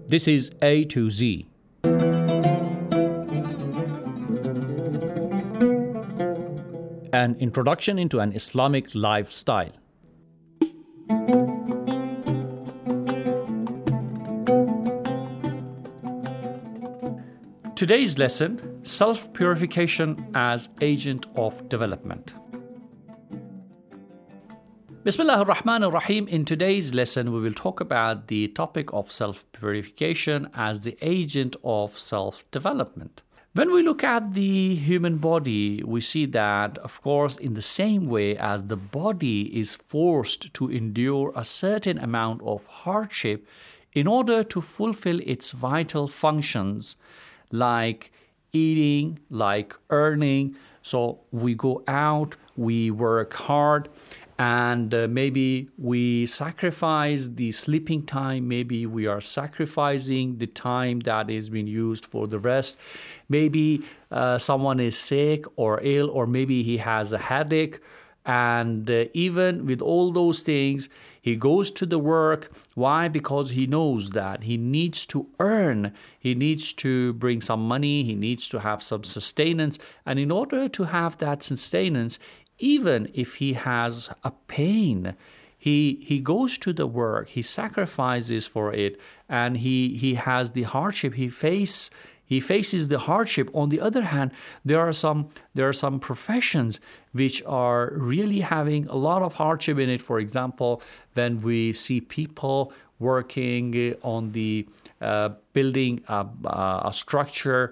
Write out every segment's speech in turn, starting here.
This is A to Z. An introduction into an Islamic lifestyle. Today's lesson, self-purification as agent of development. Bismillah ar-Rahman ar-Rahim. In today's lesson, we will talk about the topic of self-purification as the agent of self-development. When we look at the human body, we see that, of course, in the same way as the body is forced to endure a certain amount of hardship in order to fulfill its vital functions, like eating, like earning. So we go out, we work hard, and maybe we sacrifice the sleeping time. Maybe we are sacrificing the time that is being used for the rest. Maybe someone is sick or ill, or maybe he has a headache. And even with all those things, he goes to the work. Why? Because he knows that he needs to earn. He needs to bring some money. He needs to have some sustenance. And in order to have that sustenance, even if he has a pain, he goes to the work, he sacrifices for it, and he has the hardship, he faces the hardship. On the other hand, there are some professions which are really having a lot of hardship in it. For example, when we see people working on the building a structure,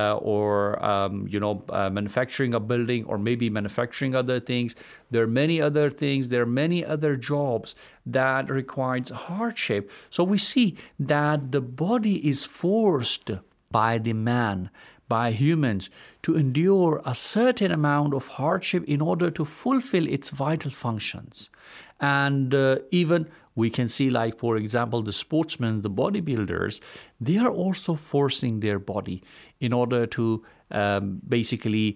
or manufacturing a building, or maybe manufacturing other things. There are many other things. There are many other jobs that requires hardship. So we see that the body is forced by the man, by humans, to endure a certain amount of hardship in order to fulfill its vital functions. And even we can see, like, for example, the sportsmen, the bodybuilders, they are also forcing their body in order to basically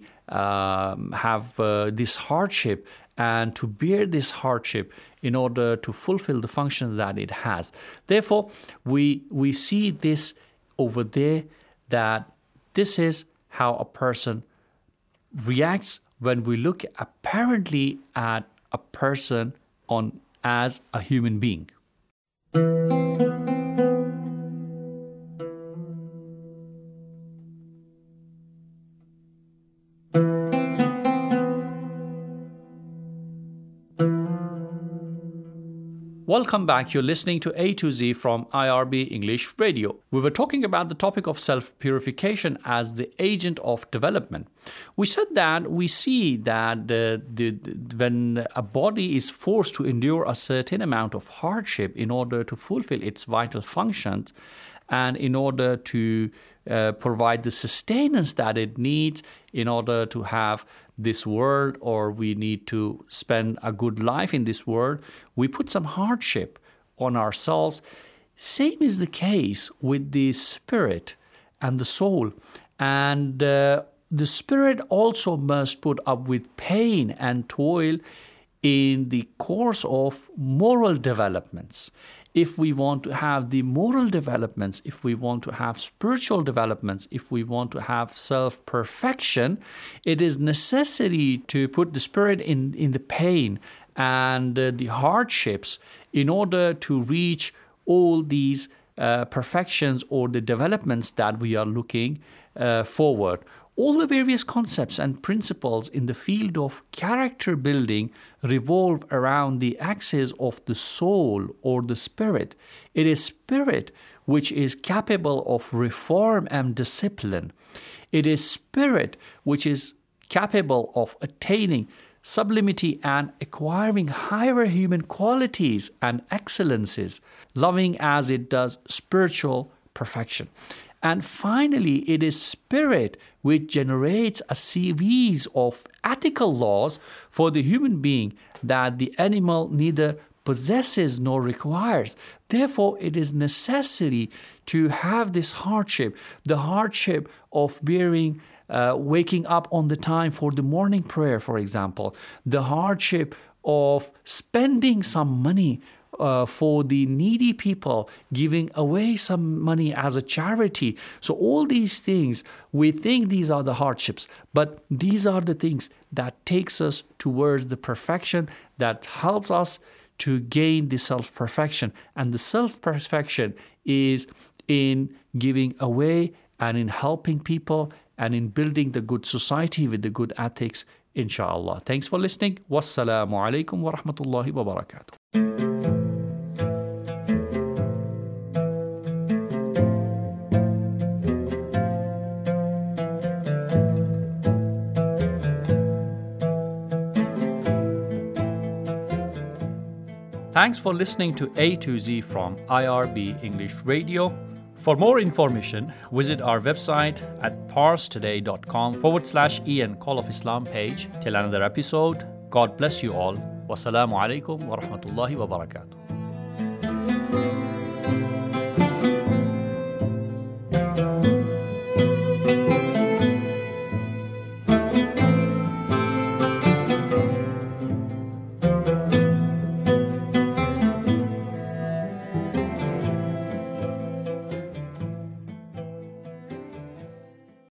have this hardship and to bear this hardship in order to fulfill the function that it has. Therefore, we see this over there, that this is how a person reacts when we look apparently at a person as a human being. Welcome back. You're listening to A to Z from IRB English Radio. We were talking about the topic of self-purification as the agent of development. We said that we see that when a body is forced to endure a certain amount of hardship in order to fulfill its vital functions, and in order to provide the sustenance that it needs in order to have this world, or we need to spend a good life in this world, we put some hardship on ourselves. Same is the case with the spirit and the soul. And the spirit also must put up with pain and toil in the course of moral developments. If we want to have the moral developments, if we want to have spiritual developments, if we want to have self-perfection, it is necessary to put the spirit in the pain and the hardships in order to reach all these perfections or the developments that we are looking forward. All the various concepts and principles in the field of character building revolve around the axis of the soul or the spirit. It is spirit which is capable of reform and discipline. It is spirit which is capable of attaining sublimity and acquiring higher human qualities and excellences, loving as it does spiritual perfection. And finally, it is spirit which generates a series of ethical laws for the human being that the animal neither possesses nor requires. Therefore, it is necessary to have this hardship, the hardship of waking up on the time for the morning prayer, for example, the hardship of spending some money for the needy people, giving away some money as a charity. So all these things, we think these are the hardships, but these are the things that takes us towards the perfection, that helps us to gain the self-perfection. And the self-perfection is in giving away and in helping people and in building the good society with the good ethics, inshallah. Thanks for listening. Wassalamu alaikum wa rahmatullahi wa barakatuh. Thanks for listening to A to Z from IRB English Radio. For more information, visit our website at parstoday.com/EN Call of Islam page. Till another episode, God bless you all. Wassalamu alaikum wa rahmatullahi wa barakatuh.